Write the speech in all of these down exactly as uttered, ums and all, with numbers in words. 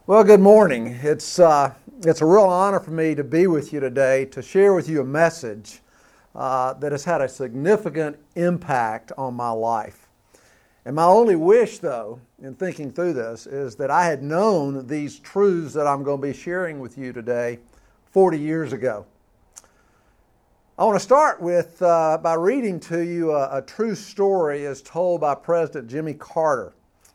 Well, good morning. It's uh, it's a real honor for me to be with you today to share with you a message uh, that has had a significant impact on my life. And my only wish, though, in thinking through this, is that I had known these truths that I'm going to be sharing with you today forty years ago. I want to start with uh, by reading to you a, a true story as told by President Jimmy Carter.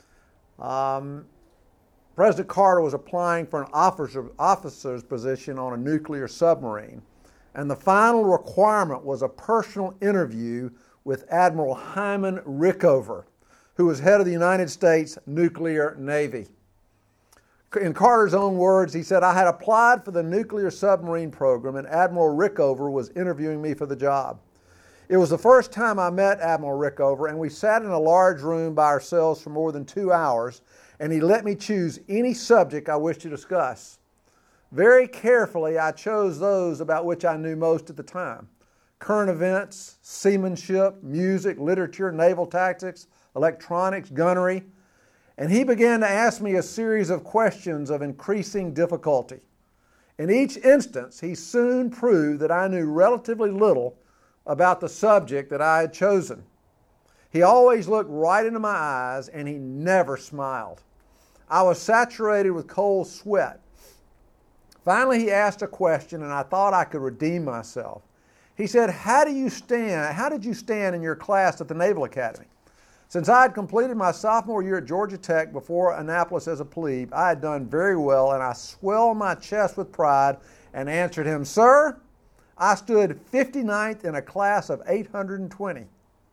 Um, President Carter was applying for an officer, officer's position on a nuclear submarine, and the final requirement was a personal interview with Admiral Hyman Rickover, who was head of the United States Nuclear Navy. In Carter's own words, he said, "I had applied for the nuclear submarine program, and Admiral Rickover was interviewing me for the job. It was the first time I met Admiral Rickover, and we sat in a large room by ourselves for more than two hours, and he let me choose any subject I wished to discuss. Very carefully, I chose those about which I knew most at the time: current events, seamanship, music, literature, naval tactics, electronics, gunnery. And he began to ask me a series of questions of increasing difficulty. In each instance, he soon proved that I knew relatively little about the subject that I had chosen. He always looked right into my eyes, and he never smiled. I was saturated with cold sweat. Finally, he asked a question, and I thought I could redeem myself. He said, "How do you stand? How did you stand in your class at the Naval Academy?" Since I had completed my sophomore year at Georgia Tech before Annapolis as a plebe, I had done very well, and I swelled my chest with pride and answered him, "Sir, I stood fifty-ninth in a class of eight hundred twenty.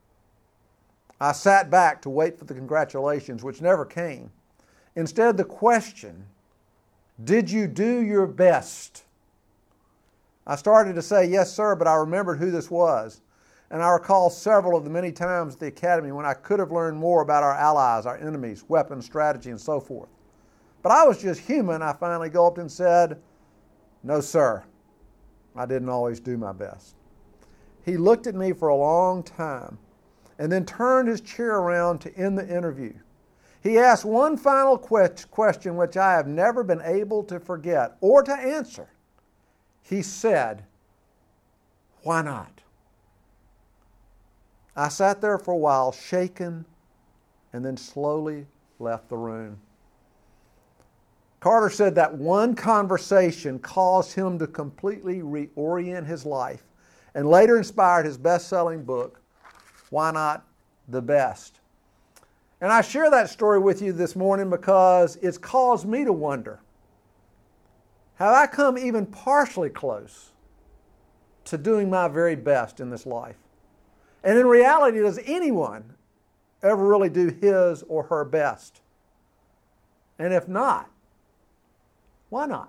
I sat back to wait for the congratulations, which never came. Instead, the question, "Did you do your best?" I started to say, "Yes, sir," but I remembered who this was. And I recall several of the many times at the academy when I could have learned more about our allies, our enemies, weapons, strategy, and so forth. But I was just human. I finally gulped and said, "No, sir, I didn't always do my best." He looked at me for a long time and then turned his chair around to end the interview. He asked one final que- question which I have never been able to forget or to answer. He said, "Why not?" I sat there for a while, shaken, and then slowly left the room. Carter said that one conversation caused him to completely reorient his life and later inspired his best-selling book, Why Not the Best? And I share that story with you this morning because it's caused me to wonder, have I come even partially close to doing my very best in this life? And in reality, does anyone ever really do his or her best? And if not, why not?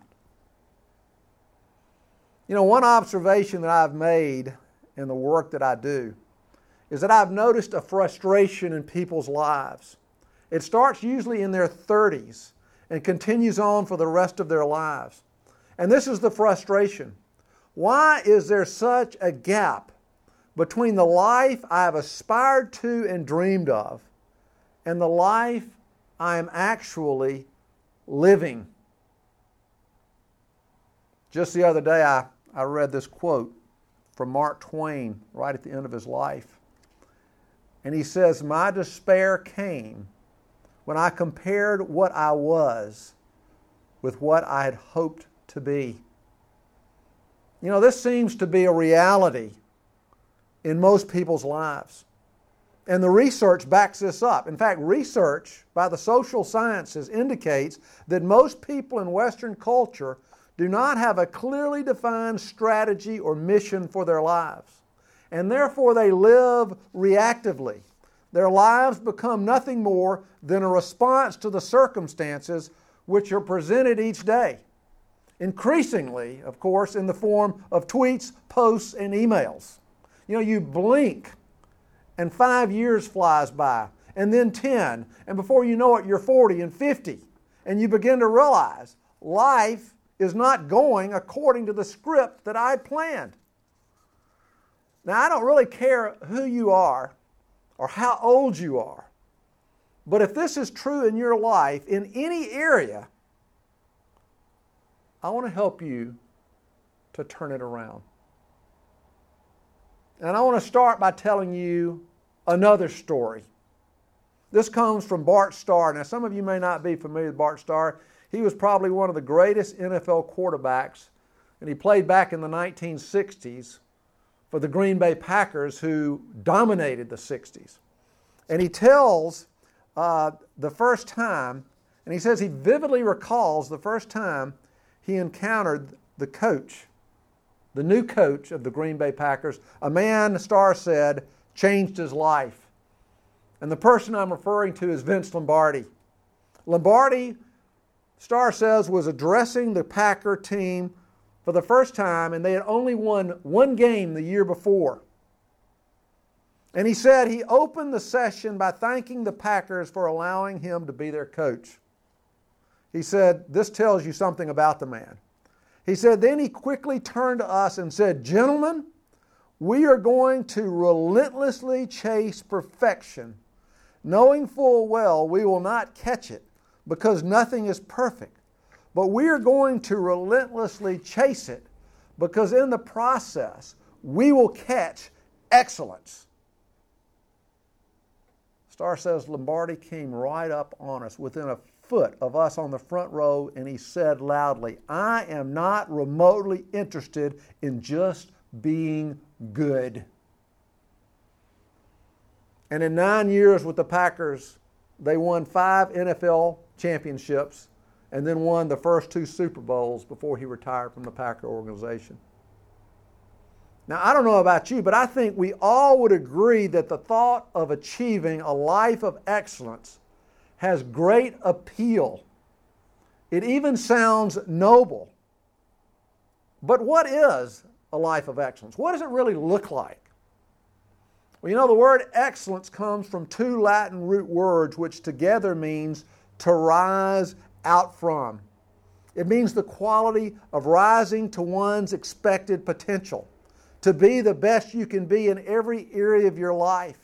You know, one observation that I've made in the work that I do is that I've noticed a frustration in people's lives. It starts usually in their thirties and continues on for the rest of their lives. And this is the frustration. Why is there such a gap between the life I have aspired to and dreamed of and the life I am actually living? Just the other day, I, I read this quote from Mark Twain right at the end of his life. And he says, "My despair came when I compared what I was with what I had hoped to be." You know, this seems to be a reality in most people's lives. And the research backs this up. In fact, research by the social sciences indicates that most people in Western culture do not have a clearly defined strategy or mission for their lives. And therefore they live reactively. Their lives become nothing more than a response to the circumstances which are presented each day. Increasingly, of course, in the form of tweets, posts, and emails. You know, you blink and five years flies by, and then ten, and before you know it, you're forty and fifty, and you begin to realize life is not going according to the script that I had planned. Now, I don't really care who you are or how old you are, but if this is true in your life, in any area, I want to help you to turn it around. And I want to start by telling you another story. This comes from Bart Starr. Now, some of you may not be familiar with Bart Starr. He was probably one of the greatest N F L quarterbacks, and he played back in the nineteen sixties for the Green Bay Packers, who dominated the sixties. And he tells uh, the first time, and he says he vividly recalls the first time he encountered the coach, the new coach of the Green Bay Packers, a man, Starr said, changed his life. And the person I'm referring to is Vince Lombardi. Lombardi, Starr says, was addressing the Packer team for the first time, and they had only won one game the year before. And he said he opened the session by thanking the Packers for allowing him to be their coach. He said, this tells you something about the man. He said, then he quickly turned to us and said, gentlemen, we are going to relentlessly chase perfection, knowing full well we will not catch it because nothing is perfect. But we are going to relentlessly chase it because in the process we will catch excellence. Starr says Lombardi came right up on us within a foot of us on the front row, and he said loudly, I am not remotely interested in just being good. And in nine years with the Packers, they won five N F L championships and then won the first two Super Bowls before he retired from the Packer organization. Now, I don't know about you, but I think we all would agree that the thought of achieving a life of excellence has great appeal. It even sounds noble. But what is a life of excellence? What does it really look like? Well, you know, the word excellence comes from two Latin root words which together means to rise out from. It means the quality of rising to one's expected potential, to be the best you can be in every area of your life.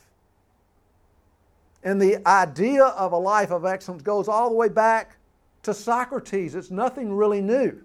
And the idea of a life of excellence goes all the way back to Socrates. It's nothing really new.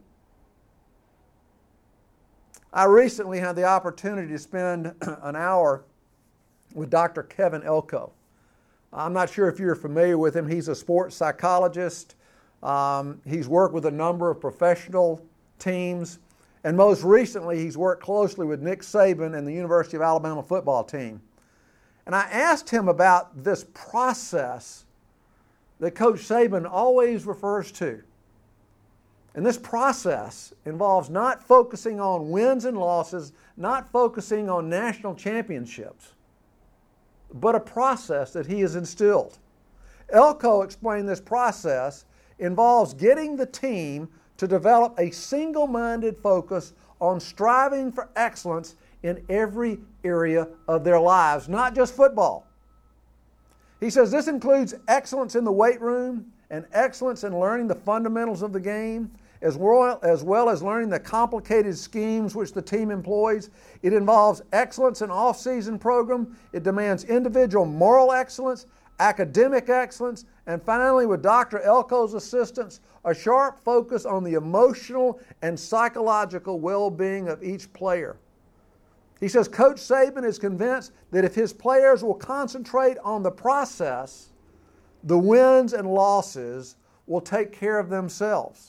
I recently had the opportunity to spend an hour with Doctor Kevin Elko. I'm not sure if you're familiar with him. He's a sports psychologist. Um, he's worked with a number of professional teams. And most recently, he's worked closely with Nick Saban and the University of Alabama football team. And I asked him about this process that Coach Saban always refers to. And this process involves not focusing on wins and losses, not focusing on national championships, but a process that he has instilled. Elko explained this process involves getting the team to develop a single-minded focus on striving for excellence in every area of their lives, not just football. He says this includes excellence in the weight room and excellence in learning the fundamentals of the game, as well, as well as learning the complicated schemes which the team employs. It involves excellence in off-season program. It demands individual moral excellence, academic excellence, and finally, with Doctor Elko's assistance, a sharp focus on the emotional and psychological well-being of each player. He says Coach Saban is convinced that if his players will concentrate on the process, the wins and losses will take care of themselves.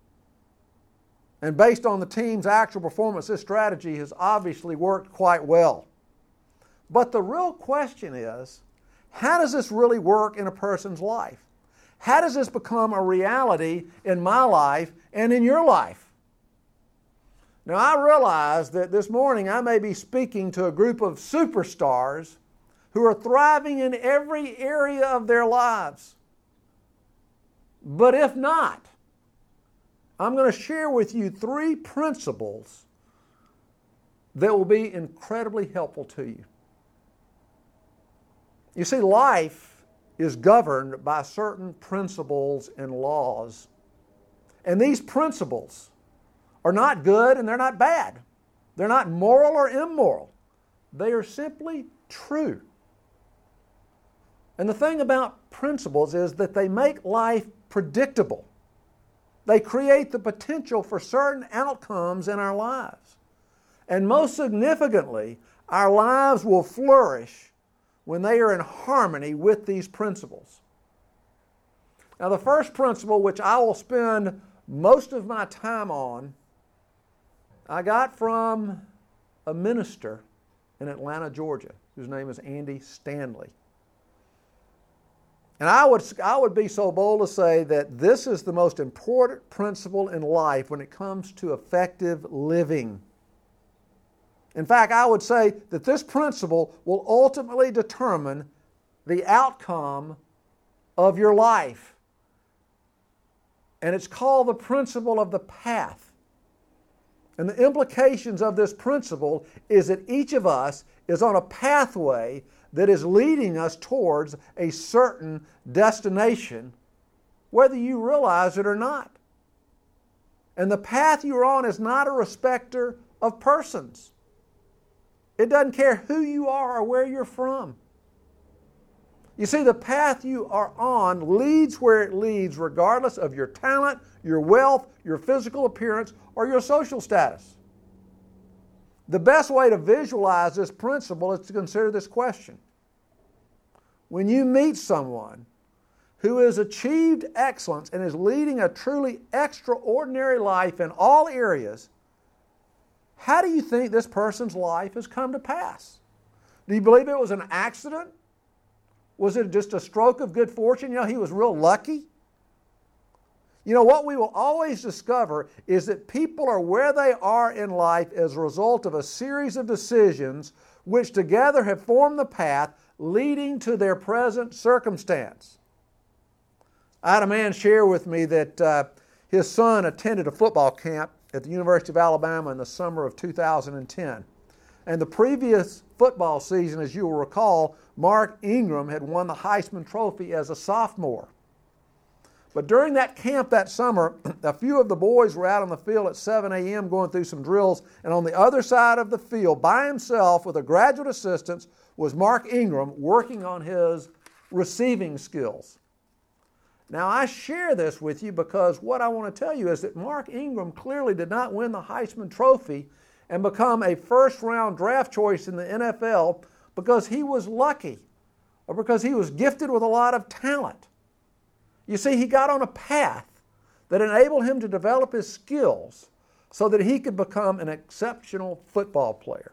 And based on the team's actual performance, this strategy has obviously worked quite well. But the real question is, how does this really work in a person's life? How does this become a reality in my life and in your life? Now, I realize that this morning I may be speaking to a group of superstars who are thriving in every area of their lives. But if not, I'm going to share with you three principles that will be incredibly helpful to you. You see, life is governed by certain principles and laws. And these principles are not good and they're not bad. They're not moral or immoral. They are simply true. And the thing about principles is that they make life predictable. They create the potential for certain outcomes in our lives. And most significantly, our lives will flourish when they are in harmony with these principles. Now, the first principle, which I will spend most of my time on, I got from a minister in Atlanta, Georgia, whose name is Andy Stanley. And I would, I would be so bold to say that this is the most important principle in life when it comes to effective living. In fact, I would say that this principle will ultimately determine the outcome of your life. And it's called the principle of the path. And the implications of this principle is that each of us is on a pathway that is leading us towards a certain destination, whether you realize it or not. And the path you're on is not a respecter of persons. It doesn't care who you are or where you're from. You see, the path you are on leads where it leads, regardless of your talent, your wealth, your physical appearance, or your social status. The best way to visualize this principle is to consider this question. When you meet someone who has achieved excellence and is leading a truly extraordinary life in all areas, how do you think this person's life has come to pass? Do you believe it was an accident? Was it just a stroke of good fortune? You know, he was real lucky? You know, what we will always discover is that people are where they are in life as a result of a series of decisions which together have formed the path leading to their present circumstance. I had a man share with me that uh, his son attended a football camp at the University of Alabama in the summer of two thousand ten. And the previous football season, as you will recall, Mark Ingram had won the Heisman Trophy as a sophomore. But during that camp that summer, a few of the boys were out on the field at seven a.m. going through some drills, and on the other side of the field, by himself with a graduate assistant, was Mark Ingram working on his receiving skills. Now, I share this with you because what I want to tell you is that Mark Ingram clearly did not win the Heisman Trophy and become a first-round draft choice in the N F L because he was lucky or because he was gifted with a lot of talent. You see, he got on a path that enabled him to develop his skills so that he could become an exceptional football player.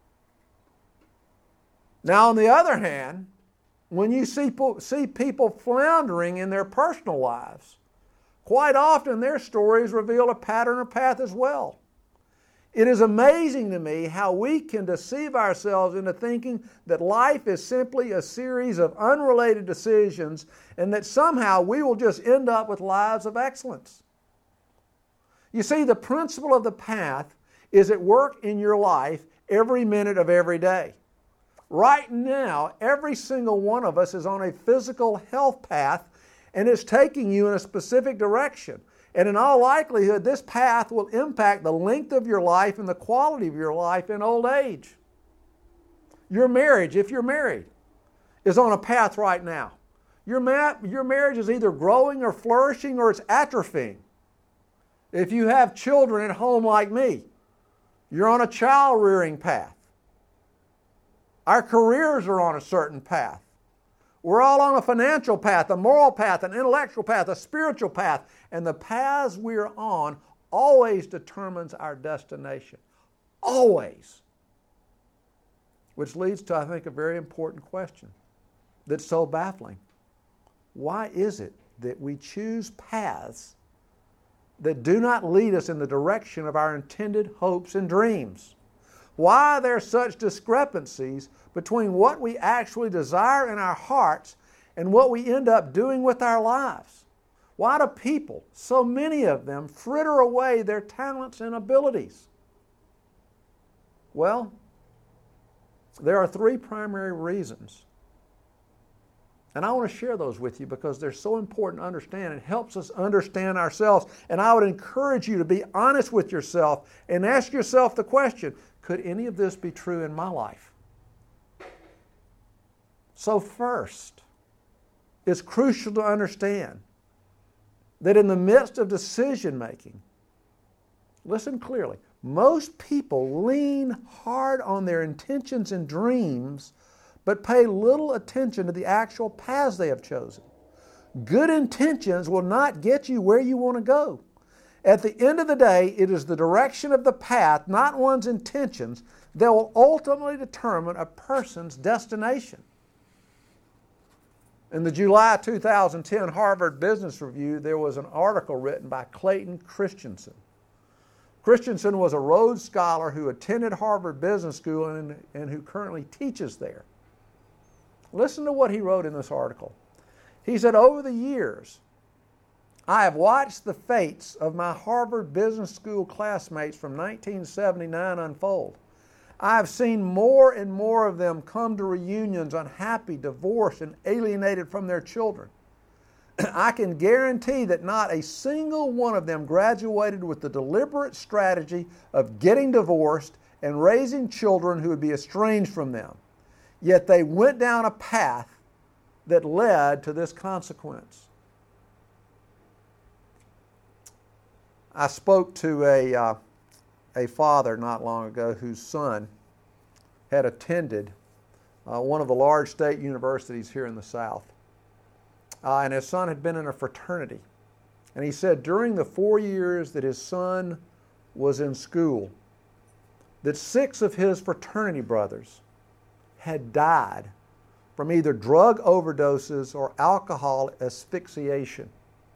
Now, on the other hand, when you see, see people floundering in their personal lives, quite often their stories reveal a pattern or path as well. It is amazing to me how we can deceive ourselves into thinking that life is simply a series of unrelated decisions and that somehow we will just end up with lives of excellence. You see, the principle of the path is at work in your life every minute of every day. Right now, every single one of us is on a physical health path and it's taking you in a specific direction. And in all likelihood, this path will impact the length of your life and the quality of your life in old age. Your marriage, if you're married, is on a path right now. Your, ma- your marriage is either growing or flourishing or it's atrophying. If you have children at home like me, you're on a child-rearing path. Our careers are on a certain path. We're all on a financial path, a moral path, an intellectual path, a spiritual path. And the paths we're on always determines our destination. Always. Which leads to, I think, a very important question that's so baffling. Why is it that we choose paths that do not lead us in the direction of our intended hopes and dreams? Why are there such discrepancies between what we actually desire in our hearts and what we end up doing with our lives? Why do people, so many of them, fritter away their talents and abilities? Well, there are three primary reasons. And I want to share those with you because they're so important to understand. It helps us understand ourselves. And I would encourage you to be honest with yourself and ask yourself the question, could any of this be true in my life? So first, it's crucial to understand that in the midst of decision making, listen clearly, most people lean hard on their intentions and dreams, but pay little attention to the actual paths they have chosen. Good intentions will not get you where you want to go. At the end of the day, it is the direction of the path, not one's intentions, that will ultimately determine a person's destination. In the July two thousand ten Harvard Business Review, there was an article written by Clayton Christensen. Christensen was a Rhodes Scholar who attended Harvard Business School and, and who currently teaches there. Listen to what he wrote in this article. He said, "Over the years, I have watched the fates of my Harvard Business School classmates from nineteen seventy-nine unfold. I have seen more and more of them come to reunions unhappy, divorced, and alienated from their children. I can guarantee that not a single one of them graduated with the deliberate strategy of getting divorced and raising children who would be estranged from them. Yet they went down a path that led to this consequence." I spoke to a, uh, a father not long ago whose son had attended uh, one of the large state universities here in the South. Uh, and his son had been in a fraternity. And he said during the four years that his son was in school, that six of his fraternity brothers had died from either drug overdoses or alcohol asphyxiation.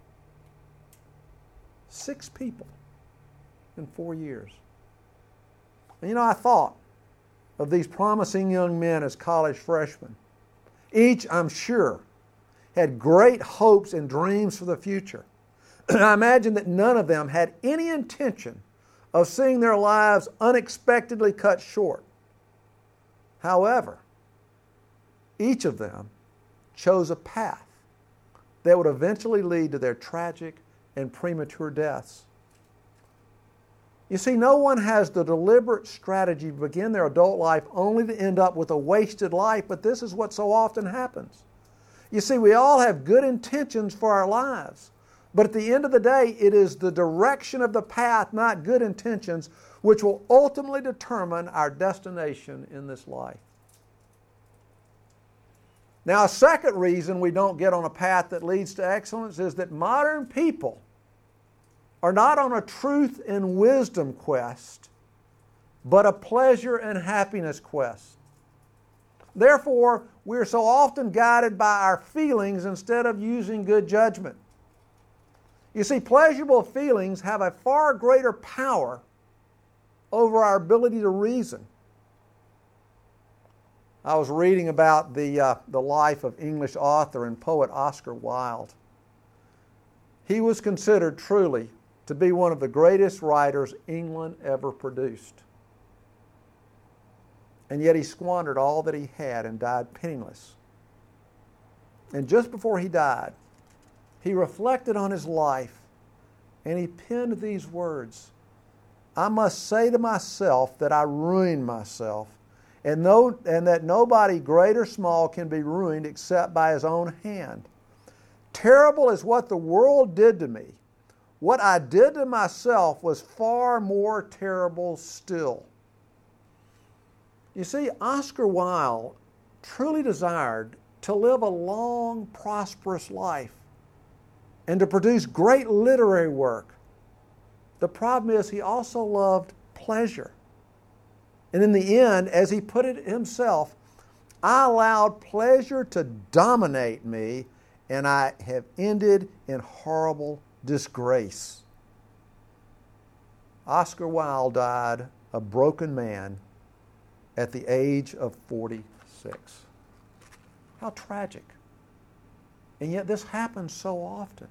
Six people in four years. And you know, I thought of these promising young men as college freshmen. Each, I'm sure, had great hopes and dreams for the future. I imagine that none of them had any intention of seeing their lives unexpectedly cut short. However, each of them chose a path that would eventually lead to their tragic and premature deaths. You see, no one has the deliberate strategy to begin their adult life only to end up with a wasted life, but this is what so often happens. You see, we all have good intentions for our lives, but at the end of the day, it is the direction of the path, not good intentions, which will ultimately determine our destination in this life. Now, a second reason we don't get on a path that leads to excellence is that modern people are not on a truth and wisdom quest, but a pleasure and happiness quest. Therefore, we are so often guided by our feelings instead of using good judgment. You see, pleasurable feelings have a far greater power over our ability to reason. I was reading about the, uh, the life of English author and poet Oscar Wilde. He was considered truly to be one of the greatest writers England ever produced. And yet he squandered all that he had and died penniless. And just before he died, he reflected on his life and he penned these words, "I must say to myself that I ruined myself, and, no, and that nobody great or small can be ruined except by his own hand. Terrible is what the world did to me. What I did to myself was far more terrible still." You see, Oscar Wilde truly desired to live a long, prosperous life and to produce great literary work. The problem is he also loved pleasure. And in the end, as he put it himself, "I allowed pleasure to dominate me, and I have ended in horrible disgrace." Oscar Wilde died a broken man at the age of forty-six. How tragic. And yet this happens so often.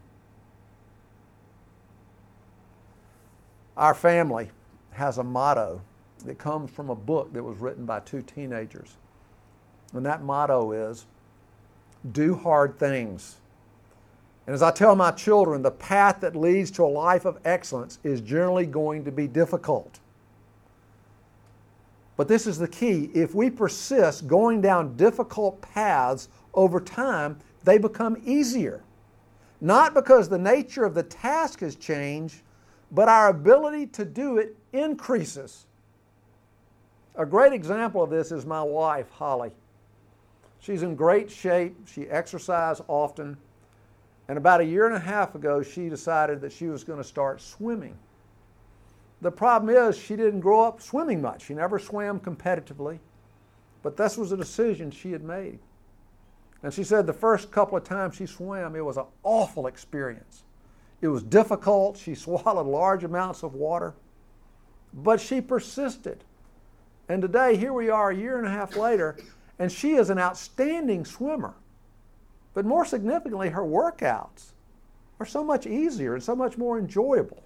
Our family has a motto that comes from a book that was written by two teenagers. And that motto is, "Do hard things." And as I tell my children, the path that leads to a life of excellence is generally going to be difficult. But this is the key. If we persist going down difficult paths over time, they become easier. Not because the nature of the task has changed, but our ability to do it increases. A great example of this is my wife, Holly. She's in great shape. She exercises often. And about a year and a half ago, she decided that she was going to start swimming. The problem is she didn't grow up swimming much. She never swam competitively. But this was a decision she had made. And she said the first couple of times she swam, it was an awful experience. It was difficult. She swallowed large amounts of water. But she persisted. And today, here we are a year and a half later, and she is an outstanding swimmer. But more significantly, her workouts are so much easier and so much more enjoyable.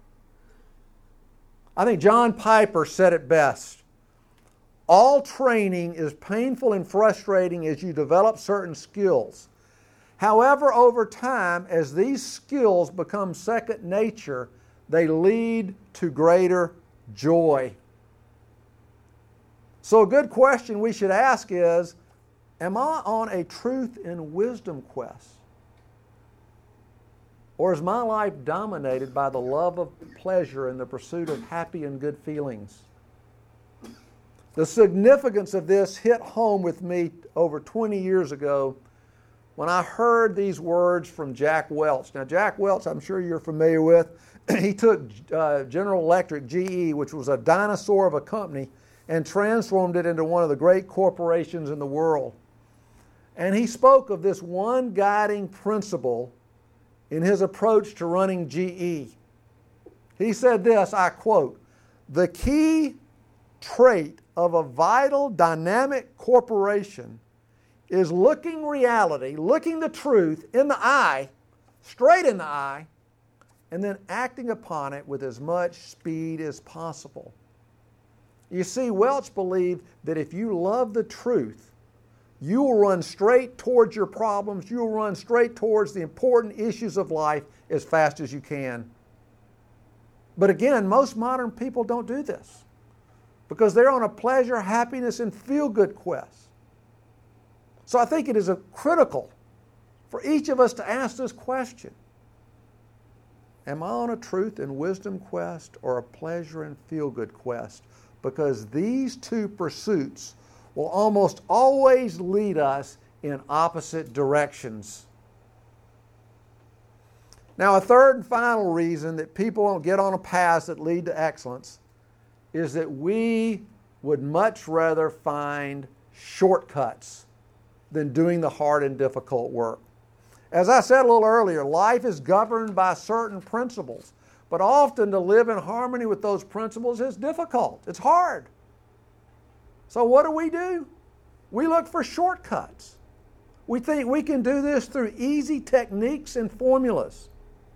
I think John Piper said it best. All training is painful and frustrating as you develop certain skills. However, over time, as these skills become second nature, they lead to greater joy. So a good question we should ask is, am I on a truth and wisdom quest? Or is my life dominated by the love of pleasure and the pursuit of happy and good feelings? The significance of this hit home with me over twenty years ago when I heard these words from Jack Welch. Now, Jack Welch, I'm sure you're familiar with. He took uh, General Electric, G E, which was a dinosaur of a company, and transformed it into one of the great corporations in the world. And he spoke of this one guiding principle in his approach to running G E. He said this, I quote, "The key trait of a vital, dynamic corporation is looking reality, looking the truth in the eye, straight in the eye, and then acting upon it with as much speed as possible." You see, Welch believed that if you love the truth, you will run straight towards your problems, you will run straight towards the important issues of life as fast as you can. But again, most modern people don't do this because they're on a pleasure, happiness, and feel-good quest. So I think it is a critical for each of us to ask this question. Am I on a truth and wisdom quest or a pleasure and feel-good quest? Because these two pursuits will almost always lead us in opposite directions. Now, a third and final reason that people don't get on a path that lead to excellence is that we would much rather find shortcuts than doing the hard and difficult work. As I said a little earlier, life is governed by certain principles, but often to live in harmony with those principles is difficult. It's hard. So what do we do? We look for shortcuts. We think we can do this through easy techniques and formulas.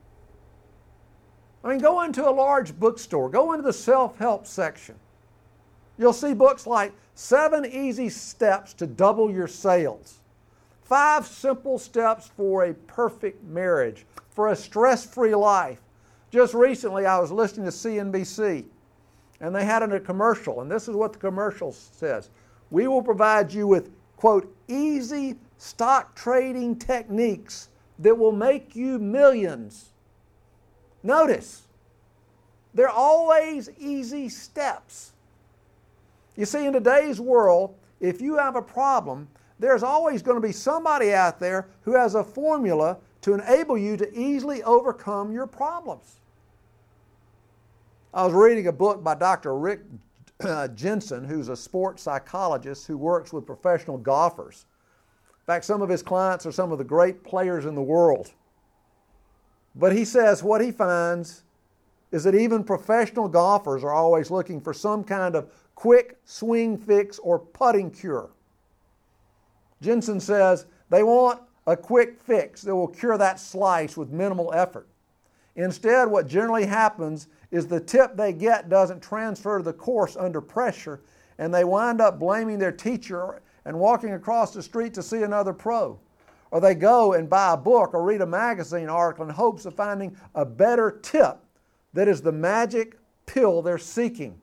I mean, go into a large bookstore, go into the self-help section. You'll see books like Seven Easy Steps to Double Your Sales, Five Simple Steps for a Perfect Marriage, for a Stress-Free Life. Just recently, I was listening to C N B C, and they had a commercial, and this is what the commercial says. We will provide you with, quote, easy stock trading techniques that will make you millions. Notice, they're always easy steps. You see, in today's world, if you have a problem, there's always going to be somebody out there who has a formula to enable you to easily overcome your problems. I was reading a book by Doctor Rick uh, Jensen, who's a sports psychologist who works with professional golfers. In fact, some of his clients are some of the great players in the world. But he says what he finds is that even professional golfers are always looking for some kind of quick swing fix or putting cure. Jensen says they want a quick fix that will cure that slice with minimal effort. Instead, what generally happens is the tip they get doesn't transfer to the course under pressure, and they wind up blaming their teacher and walking across the street to see another pro. Or they go and buy a book or read a magazine article in hopes of finding a better tip that is the magic pill they're seeking.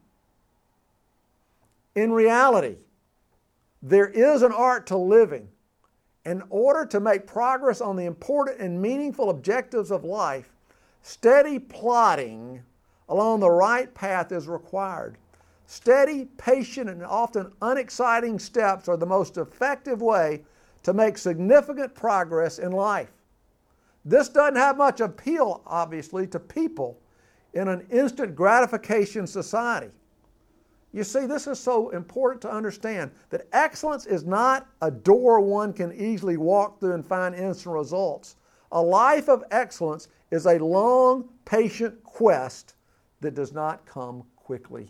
In reality, there is an art to living, In order to make progress on the important and meaningful objectives of life, steady plodding along the right path is required. Steady, patient, and often unexciting steps are the most effective way to make significant progress in life. This doesn't have much appeal, obviously, to people in an instant gratification society. You see, this is so important to understand that excellence is not a door one can easily walk through and find instant results. A life of excellence is a long, patient quest that does not come quickly.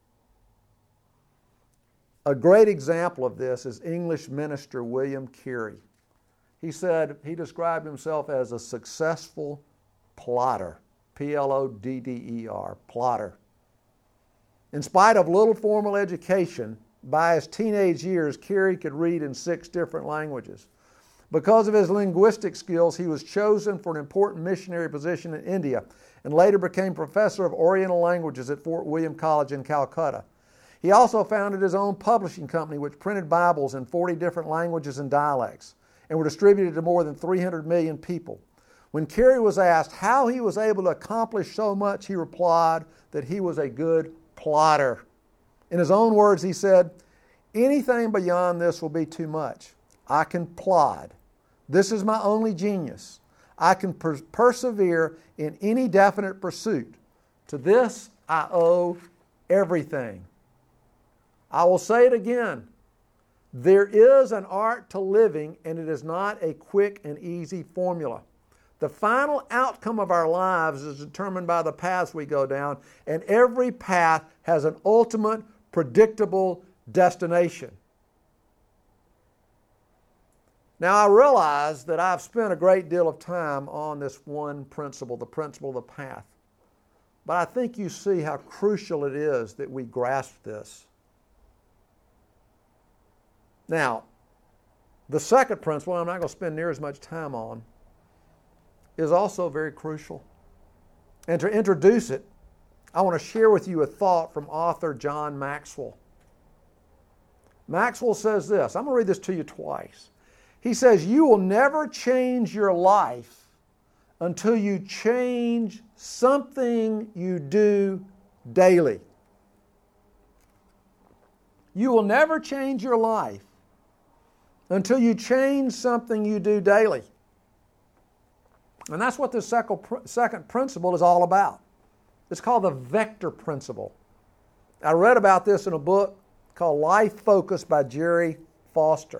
A great example of this is English minister William Carey. He said he described himself as a successful plodder, P L O D D E R, plodder. In spite of little formal education, by his teenage years, Carey could read in six different languages. Because of his linguistic skills, he was chosen for an important missionary position in India and later became professor of Oriental languages at Fort William College in Calcutta. He also founded his own publishing company, which printed Bibles in forty different languages and dialects and were distributed to more than three hundred million people. When Carey was asked how he was able to accomplish so much, he replied that he was a good plodder. In his own words, he said, "Anything beyond this will be too much. I can plod. This is my only genius. I can per- persevere in any definite pursuit. To this I owe everything." I will say it again. There is an art to living, and it is not a quick and easy formula. The final outcome of our lives is determined by the paths we go down, and every path has an ultimate, predictable destination. Now, I realize that I've spent a great deal of time on this one principle, the principle of the path. But I think you see how crucial it is that we grasp this. Now, the second principle, I'm not going to spend near as much time on, is also very crucial. And to introduce it, I want to share with you a thought from author John Maxwell. Maxwell says this. I'm going to read this to you twice. He says, "You will never change your life until you change something you do daily." You will never change your life until you change something you do daily. And that's what this second principle is all about. It's called the vector principle. I read about this in a book called Life Focus by Jerry Foster.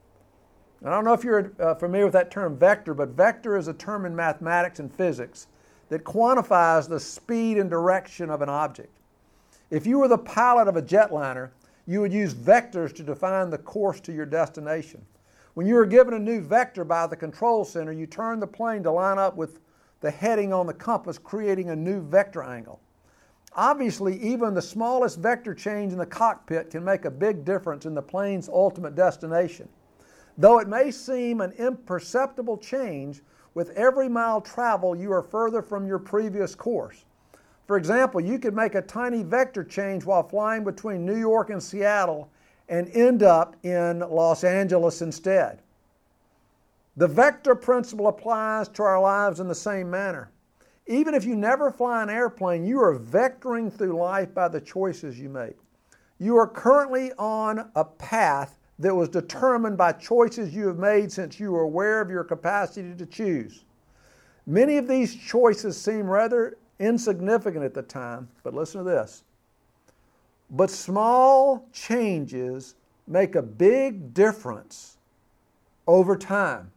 I don't know if you're uh, familiar with that term vector, but vector is a term in mathematics and physics that quantifies the speed and direction of an object. If you were the pilot of a jetliner, you would use vectors to define the course to your destination. When you are given a new vector by the control center, you turn the plane to line up with the heading on the compass, creating a new vector angle. Obviously, even the smallest vector change in the cockpit can make a big difference in the plane's ultimate destination. Though it may seem an imperceptible change, with every mile traveled, you are further from your previous course. For example, you could make a tiny vector change while flying between New York and Seattle and end up in Los Angeles instead. The vector principle applies to our lives in the same manner. Even if you never fly an airplane, you are vectoring through life by the choices you make. You are currently on a path that was determined by choices you have made since you were aware of your capacity to choose. Many of these choices seem rather insignificant at the time, but listen to this. But small changes make a big difference over time.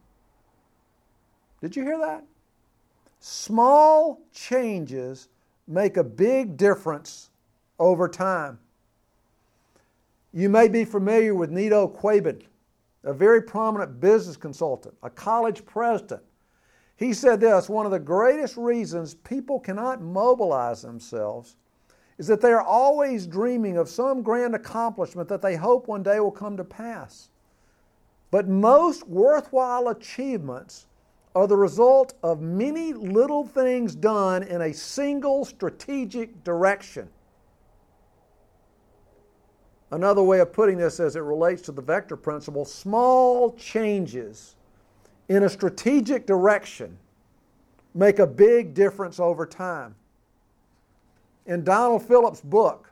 Did you hear that? Small changes make a big difference over time. You may be familiar with Nido Quaid, a very prominent business consultant, a college president. He said this: one of the greatest reasons people cannot mobilize themselves is that they are always dreaming of some grand accomplishment that they hope one day will come to pass. But most worthwhile achievements are the result of many little things done in a single strategic direction. Another way of putting this as it relates to the vector principle, small changes in a strategic direction make a big difference over time. In Donald Phillips' book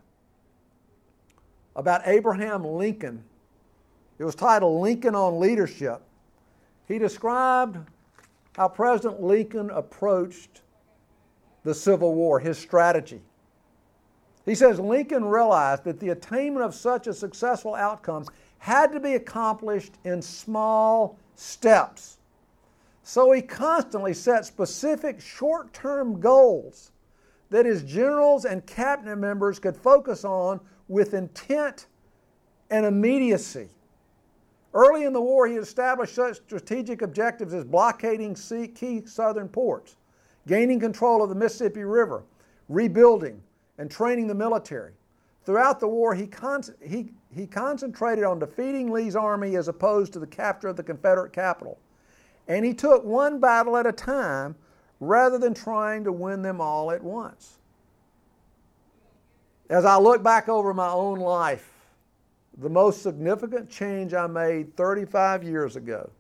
about Abraham Lincoln, it was titled Lincoln on Leadership, he described how President Lincoln approached the Civil War, his strategy. He says Lincoln realized that the attainment of such a successful outcome had to be accomplished in small steps. So he constantly set specific short-term goals that his generals and cabinet members could focus on with intent and immediacy. Early in the war, he established such strategic objectives as blockading key southern ports, gaining control of the Mississippi River, rebuilding, and training the military. Throughout the war, he, con- he, he concentrated on defeating Lee's army as opposed to the capture of the Confederate capital. And he took one battle at a time rather than trying to win them all at once. As I look back over my own life, the most significant change I made thirty-five years ago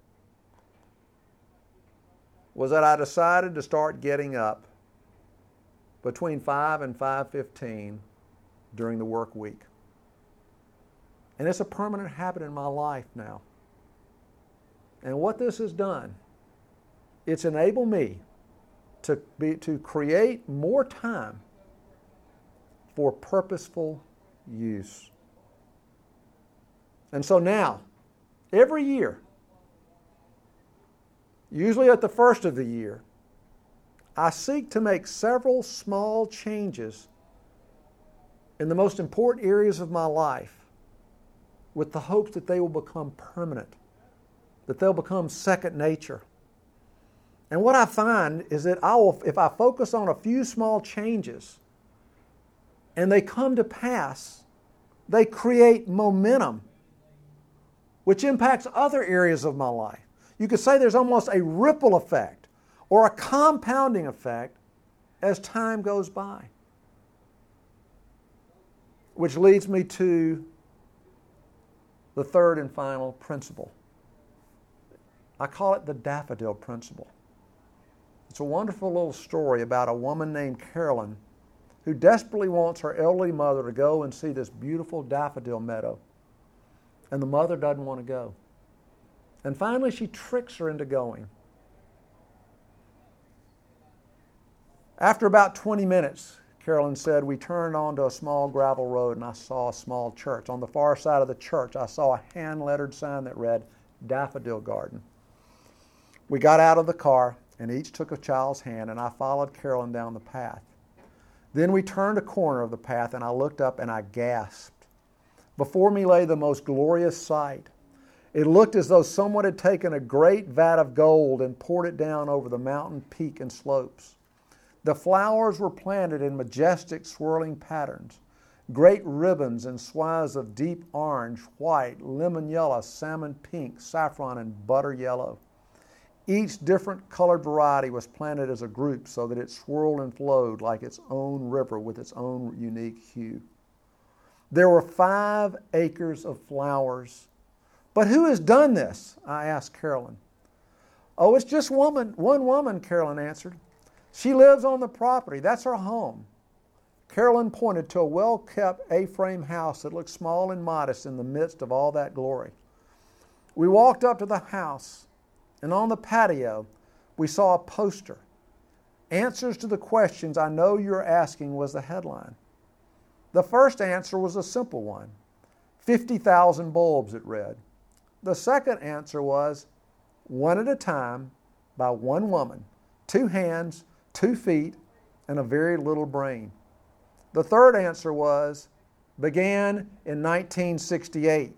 was that I decided to start getting up between five and five fifteen during the work week. And it's a permanent habit in my life now. And what this has done, it's enabled me to be, to create more time for purposeful use. And so now, every year, usually at the first of the year, I seek to make several small changes in the most important areas of my life with the hopes that they will become permanent, that they'll become second nature. And what I find is that I will, if I focus on a few small changes and they come to pass, they create momentum, which impacts other areas of my life. You could say there's almost a ripple effect or a compounding effect as time goes by. Which leads me to the third and final principle. I call it the daffodil principle. It's a wonderful little story about a woman named Carolyn who desperately wants her elderly mother to go and see this beautiful daffodil meadow. And the mother doesn't want to go. And finally she tricks her into going. After about twenty minutes, Carolyn said, we turned onto a small gravel road and I saw a small church. On the far side of the church, I saw a hand-lettered sign that read, Daffodil Garden. We got out of the car and each took a child's hand and I followed Carolyn down the path. Then we turned a corner of the path and I looked up and I gasped. Before me lay the most glorious sight. It looked as though someone had taken a great vat of gold and poured it down over the mountain peak and slopes. The flowers were planted in majestic swirling patterns, great ribbons and swaths of deep orange, white, lemon yellow, salmon pink, saffron, and butter yellow. Each different colored variety was planted as a group so that it swirled and flowed like its own river with its own unique hue. There were five acres of flowers. But who has done this? I asked Carolyn. Oh, it's just woman, one woman, Carolyn answered. She lives on the property. That's her home. Carolyn pointed to a well-kept A-frame house that looked small and modest in the midst of all that glory. We walked up to the house, and on the patio, we saw a poster. Answers to the questions I know you're asking was the headline. The first answer was a simple one. fifty thousand bulbs, it read. The second answer was, one at a time, by one woman, two hands, two feet, and a very little brain. The third answer was, began in nineteen sixty-eight.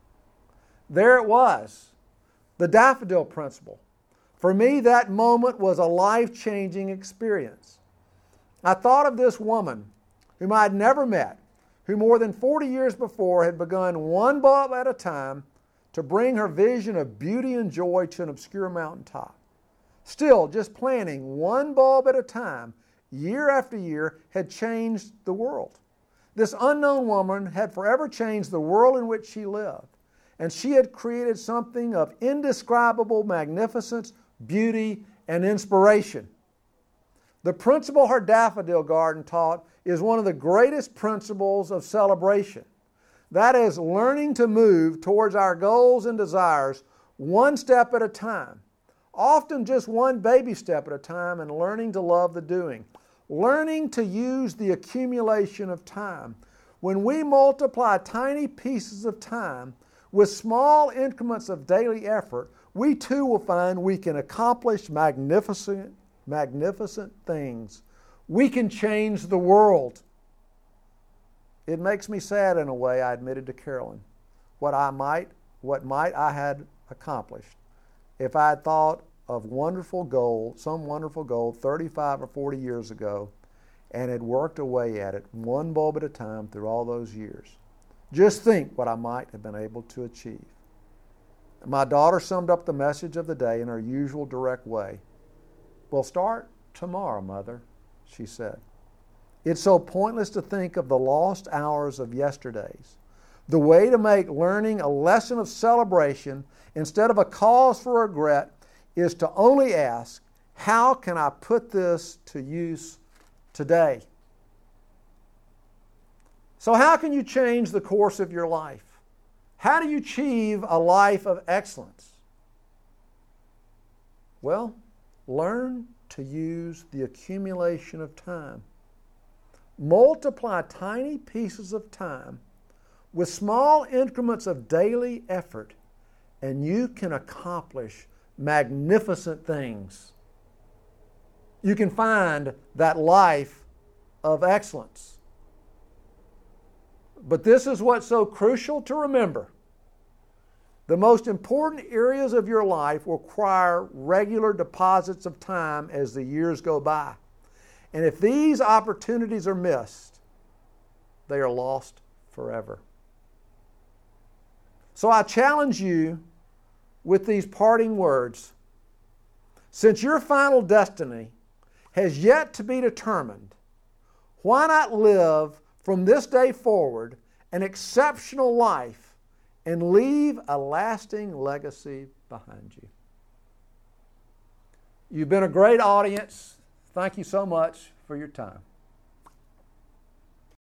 There it was, the daffodil principle. For me, that moment was a life-changing experience. I thought of this woman whom I had never met, who more than forty years before had begun one bulb at a time to bring her vision of beauty and joy to an obscure mountaintop. Still, just planting one bulb at a time, year after year, had changed the world. This unknown woman had forever changed the world in which she lived, and she had created something of indescribable magnificence, beauty, and inspiration. The principle her daffodil garden taught is one of the greatest principles of celebration. That is, learning to move towards our goals and desires one step at a time, often just one baby step at a time, and learning to love the doing. Learning to use the accumulation of time. When we multiply tiny pieces of time with small increments of daily effort, we too will find we can accomplish magnificent, magnificent things. We can change the world. It makes me sad in a way, I admitted to Carolyn, what I might, what might I had accomplished if I had thought of wonderful goal, some wonderful goal thirty-five or forty years ago, and had worked away at it one bulb at a time through all those years. Just think what I might have been able to achieve. My daughter summed up the message of the day in her usual direct way. "We'll start tomorrow, Mother," she said. It's so pointless to think of the lost hours of yesterdays. The way to make learning a lesson of celebration instead of a cause for regret is to only ask, how can I put this to use today? So how can you change the course of your life? How do you achieve a life of excellence? Well, learn to use the accumulation of time. Multiply tiny pieces of time with small increments of daily effort, and you can accomplish magnificent things. You can find that life of excellence. But this is what's so crucial to remember. The most important areas of your life require regular deposits of time as the years go by. And if these opportunities are missed, they are lost forever. So I challenge you with these parting words. Since your final destiny has yet to be determined, why not live from this day forward an exceptional life and leave a lasting legacy behind you? You've been a great audience. Thank you so much for your time.